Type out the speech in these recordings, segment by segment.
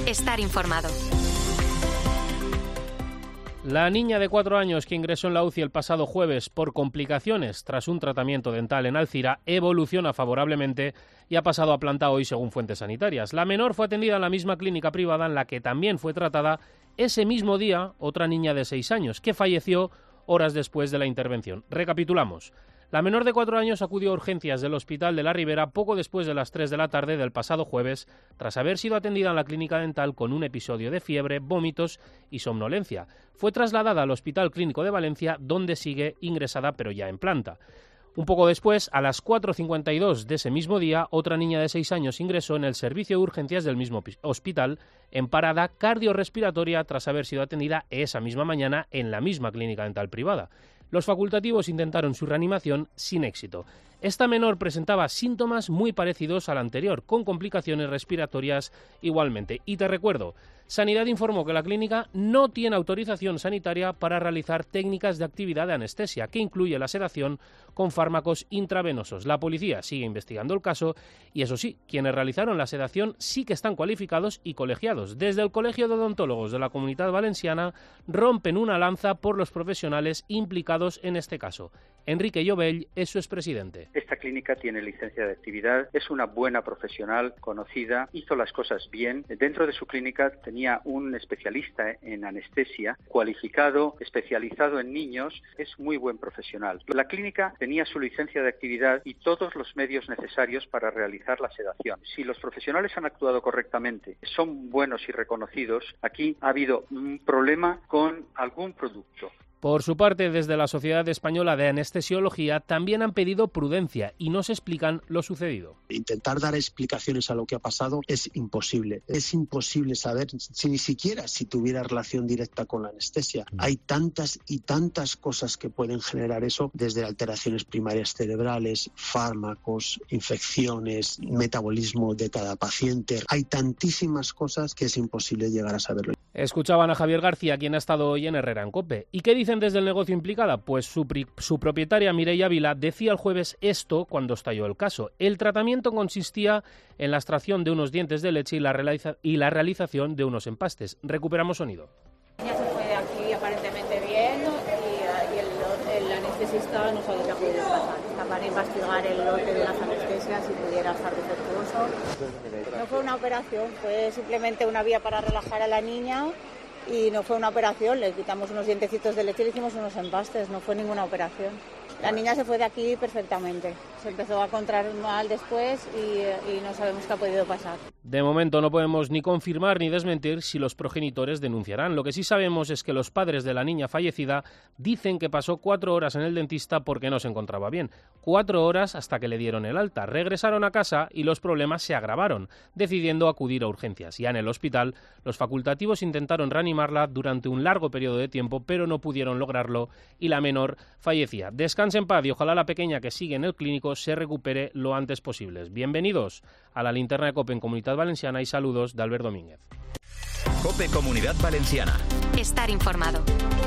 Estar informado. La niña de 4 años que ingresó en la UCI el pasado jueves por complicaciones tras un tratamiento dental en Alcira evoluciona favorablemente y ha pasado a planta hoy según fuentes sanitarias. La menor fue atendida en la misma clínica privada en la que también fue tratada ese mismo día otra niña de 6 años que falleció horas después de la intervención. Recapitulamos. La menor de 4 años acudió a urgencias del Hospital de la Ribera poco después de las 3 de la tarde del pasado jueves, tras haber sido atendida en la clínica dental con un episodio de fiebre, vómitos y somnolencia. Fue trasladada al Hospital Clínico de Valencia, donde sigue ingresada pero ya en planta. Un poco después, a las 4:52 de ese mismo día, otra niña de 6 años ingresó en el servicio de urgencias del mismo hospital en parada cardiorrespiratoria tras haber sido atendida esa misma mañana en la misma clínica dental privada. Los facultativos intentaron su reanimación sin éxito. Esta menor presentaba síntomas muy parecidos al anterior, con complicaciones respiratorias igualmente. Y te recuerdo, Sanidad informó que la clínica no tiene autorización sanitaria para realizar técnicas de actividad de anestesia, que incluye la sedación con fármacos intravenosos. La policía sigue investigando el caso y, eso sí, quienes realizaron la sedación sí que están cualificados y colegiados. Desde el Colegio de Odontólogos de la Comunidad Valenciana rompen una lanza por los profesionales implicados en este caso. Enrique Llobell es su expresidente. Esta clínica tiene licencia de actividad, es una buena profesional, conocida, hizo las cosas bien. Dentro de su clínica tenía un especialista en anestesia, cualificado, especializado en niños, es muy buen profesional. La clínica tenía su licencia de actividad y todos los medios necesarios para realizar la sedación. Si los profesionales han actuado correctamente, son buenos y reconocidos, aquí ha habido un problema con algún producto. Por su parte, desde la Sociedad Española de Anestesiología también han pedido prudencia y nos explican lo sucedido. Intentar dar explicaciones a lo que ha pasado es imposible. Es imposible saber ni siquiera si tuviera relación directa con la anestesia. Hay tantas y tantas cosas que pueden generar eso, desde alteraciones primarias cerebrales, fármacos, infecciones, metabolismo de cada paciente. Hay tantísimas cosas que es imposible llegar a saberlo. Escuchaban a Javier García, quien ha estado hoy en Herrera en COPE. ¿Y qué dicen desde el negocio implicada? Pues su propietaria Mireia Vila decía el jueves esto cuando estalló el caso. El tratamiento consistía en la extracción de unos dientes de leche y la realización de unos empastes. Recuperamos sonido. Ya se fue de aquí aparentemente bien y el anestesista no sabe qué ha podido pasar. Está para investigar el lote de las anestesias si pudiera estar defectuoso. No fue una operación, fue simplemente una vía para relajar a la niña y no fue una operación. Le quitamos unos dientecitos de leche y le hicimos unos empastes, no fue ninguna operación. La niña se fue de aquí perfectamente. Se empezó a encontrar mal después y no sabemos qué ha podido pasar. De momento no podemos ni confirmar ni desmentir si los progenitores denunciarán. Lo que sí sabemos es que los padres de la niña fallecida dicen que pasó 4 horas en el dentista porque no se encontraba bien. 4 horas hasta que le dieron el alta. Regresaron a casa y los problemas se agravaron, decidiendo acudir a urgencias. Ya en el hospital, los facultativos intentaron reanimarla durante un largo periodo de tiempo, pero no pudieron lograrlo y la menor fallecía. Descanse en paz y ojalá la pequeña que sigue en el clínico se recupere lo antes posible. Bienvenidos a la linterna de COPE en Comunidad Valenciana y saludos de Albert Domínguez. COPE Comunidad Valenciana. Estar informado.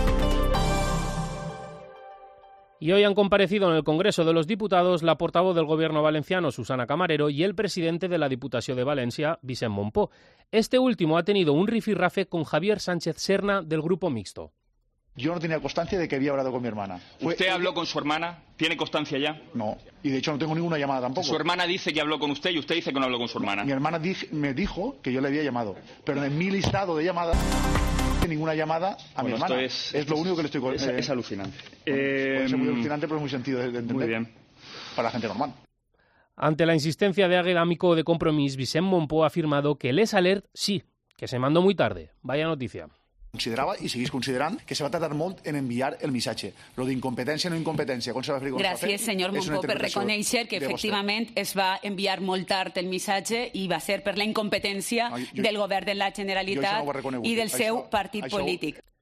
Y hoy han comparecido en el Congreso de los Diputados la portavoz del Gobierno valenciano, Susana Camarero, y el presidente de la Diputació de Valencia, Vicent Mompó. Este último ha tenido un rifirrafe con Javier Sánchez Serna del Grupo Mixto. Yo no tenía constancia de que había hablado con mi hermana. ¿Usted habló con su hermana? ¿Tiene constancia ya? No, y de hecho no tengo ninguna llamada tampoco. Su hermana dice que habló con usted y usted dice que no habló con su hermana. Mi hermana me dijo que yo le había llamado, pero en mi listado de llamadas no hay ninguna llamada a mi hermana. Es lo único que le estoy contando. Es alucinante. Puede ser muy alucinante, pero es muy sentido de entender. Muy bien. Para la gente normal. Ante la insistencia de Águeda Amico de Compromís, Vicent Mompó ha afirmado que Les Alert sí, que se mandó muy tarde. Vaya noticia. Considerava i seguís considerant que se va tardar molt en enviar el missatge. Lo d'incompetència o no incompetència, com se va fer? Gràcies, senyor Mompó, per reconèixer que efectivament es va enviar molt tard el missatge i va ser per la incompetència del govern de la Generalitat i del seu partit polític.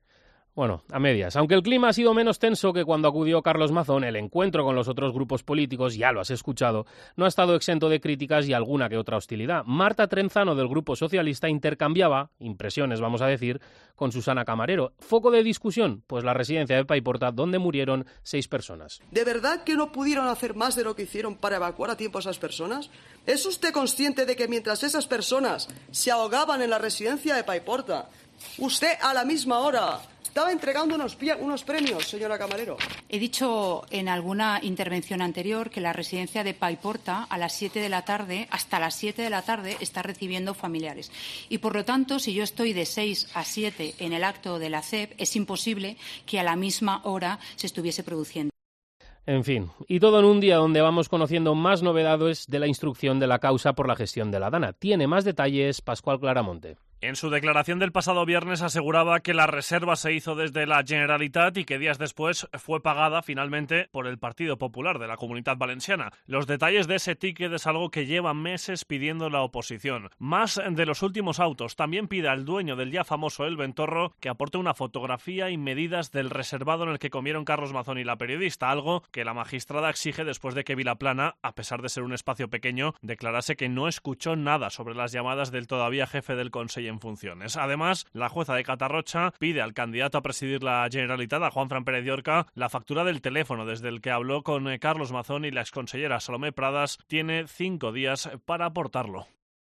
Bueno, a medias. Aunque el clima ha sido menos tenso que cuando acudió Carlos Mazón, el encuentro con los otros grupos políticos, ya lo has escuchado, no ha estado exento de críticas y alguna que otra hostilidad. Marta Trenzano, del Grupo Socialista, intercambiaba, impresiones vamos a decir, con Susana Camarero. ¿Foco de discusión? Pues la residencia de Paiporta, donde murieron 6 personas. ¿De verdad que no pudieron hacer más de lo que hicieron para evacuar a tiempo a esas personas? ¿Es usted consciente de que mientras esas personas se ahogaban en la residencia de Paiporta, usted a la misma hora estaba entregando unos premios, señora Camarero? He dicho en alguna intervención anterior que la residencia de Paiporta a las 7 de la tarde, hasta las 7 de la tarde, está recibiendo familiares. Y por lo tanto, si yo estoy de 6 a 7 en el acto de la CEP, es imposible que a la misma hora se estuviese produciendo. En fin, y todo en un día donde vamos conociendo más novedades de la instrucción de la causa por la gestión de la Dana. Tiene más detalles Pascual Claramonte. En su declaración del pasado viernes aseguraba que la reserva se hizo desde la Generalitat y que días después fue pagada finalmente por el Partido Popular de la Comunitat Valenciana. Los detalles de ese ticket es algo que lleva meses pidiendo la oposición. Más de los últimos autos. También pide al dueño del ya famoso El Ventorro que aporte una fotografía y medidas del reservado en el que comieron Carlos Mazón y la periodista, algo que la magistrada exige después de que Vilaplana, a pesar de ser un espacio pequeño, declarase que no escuchó nada sobre las llamadas del todavía jefe del Consell en funciones. Además, la jueza de Catarrocha pide al candidato a presidir la Generalitat, a Juanfran Pérez Llorca, la factura del teléfono desde el que habló con Carlos Mazón y la exconsellera Salomé Pradas. Tiene 5 días para aportarlo.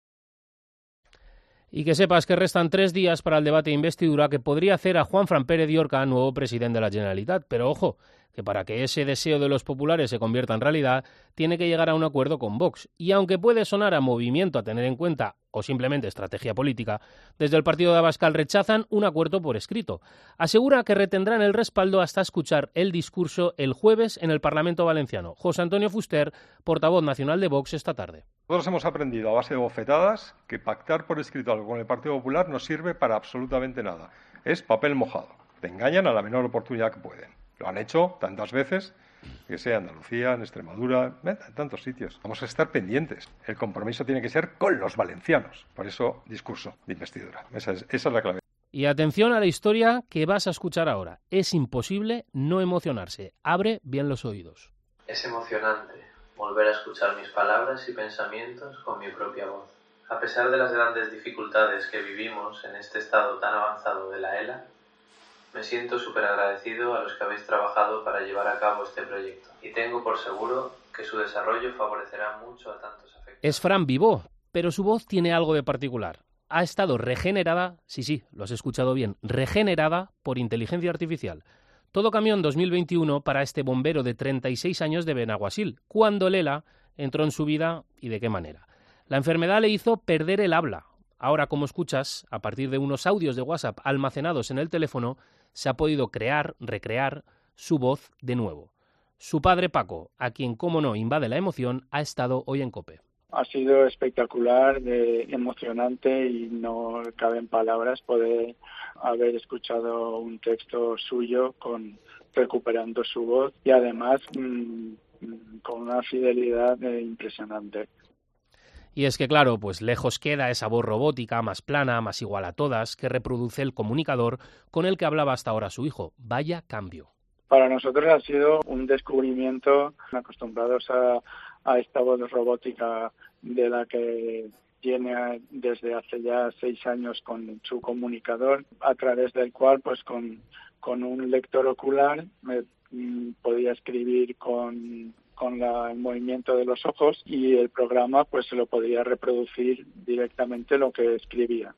Y que sepas que restan 3 días para el debate de investidura que podría hacer a Juanfran Pérez Llorca nuevo presidente de la Generalitat. Pero ojo, que para que ese deseo de los populares se convierta en realidad, tiene que llegar a un acuerdo con Vox. Y aunque puede sonar a movimiento a tener en cuenta, o simplemente estrategia política, desde el partido de Abascal rechazan un acuerdo por escrito. Asegura que retendrán el respaldo hasta escuchar el discurso el jueves en el Parlamento valenciano. José Antonio Fuster, portavoz nacional de Vox, esta tarde. Nosotros hemos aprendido a base de bofetadas que pactar por escrito algo con el Partido Popular no sirve para absolutamente nada. Es papel mojado. Te engañan a la menor oportunidad que pueden. Lo han hecho tantas veces, que sea en Andalucía, en Extremadura, en tantos sitios. Vamos a estar pendientes. El compromiso tiene que ser con los valencianos. Por eso, discurso de investidura. Esa es la clave. Y atención a la historia que vas a escuchar ahora. Es imposible no emocionarse. Abre bien los oídos. Es emocionante volver a escuchar mis palabras y pensamientos con mi propia voz. A pesar de las grandes dificultades que vivimos en este estado tan avanzado de la ELA, me siento súper agradecido a los que habéis trabajado para llevar a cabo este proyecto y tengo por seguro que su desarrollo favorecerá mucho a tantos afectados. Es Fran Vivó, pero su voz tiene algo de particular. Ha estado regenerada, sí, lo has escuchado bien, regenerada por inteligencia artificial. Todo cambió en 2021 para este bombero de 36 años de Benaguasil, cuando el ELA entró en su vida y de qué manera. La enfermedad le hizo perder el habla. Ahora, como escuchas, a partir de unos audios de WhatsApp almacenados en el teléfono, se ha podido recrear su voz de nuevo. Su padre Paco, a quien, cómo no, invade la emoción, ha estado hoy en COPE. Ha sido espectacular, emocionante y no caben palabras poder haber escuchado un texto suyo recuperando su voz y además con una fidelidad impresionante. Y es que, claro, pues lejos queda esa voz robótica, más plana, más igual a todas, que reproduce el comunicador con el que hablaba hasta ahora su hijo. Vaya cambio. Para nosotros ha sido un descubrimiento, acostumbrados a esta voz robótica de la que tiene desde hace ya 6 años con su comunicador, a través del cual, pues con un lector ocular, podía escribir con el movimiento de los ojos y el programa pues se lo podía reproducir directamente lo que escribía.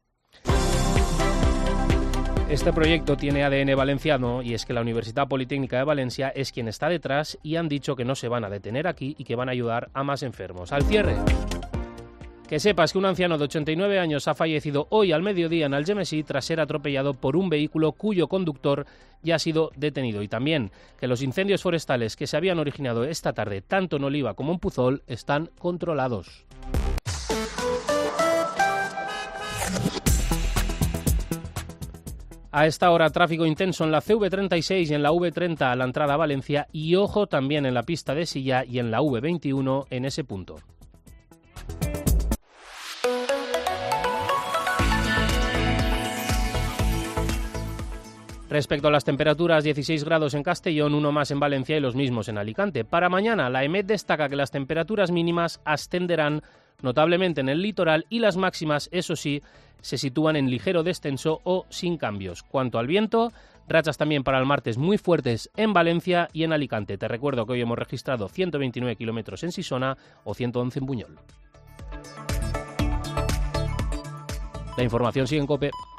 Este proyecto tiene ADN valenciano y es que la Universidad Politécnica de Valencia es quien está detrás y han dicho que no se van a detener aquí y que van a ayudar a más enfermos. Al cierre, que sepas que un anciano de 89 años ha fallecido hoy al mediodía en Algemesí tras ser atropellado por un vehículo cuyo conductor ya ha sido detenido. Y también que los incendios forestales que se habían originado esta tarde tanto en Oliva como en Puzol están controlados. A esta hora, tráfico intenso en la CV36 y en la V30 a la entrada a Valencia y ojo también en la pista de Silla y en la V21 en ese punto. Respecto a las temperaturas, 16 grados en Castellón, 1 más en Valencia y los mismos en Alicante. Para mañana, la EMET destaca que las temperaturas mínimas ascenderán notablemente en el litoral y las máximas, eso sí, se sitúan en ligero descenso o sin cambios. Cuanto al viento, rachas también para el martes muy fuertes en Valencia y en Alicante. Te recuerdo que hoy hemos registrado 129 kilómetros en Sisona o 111 en Buñol. La información sigue en COPE.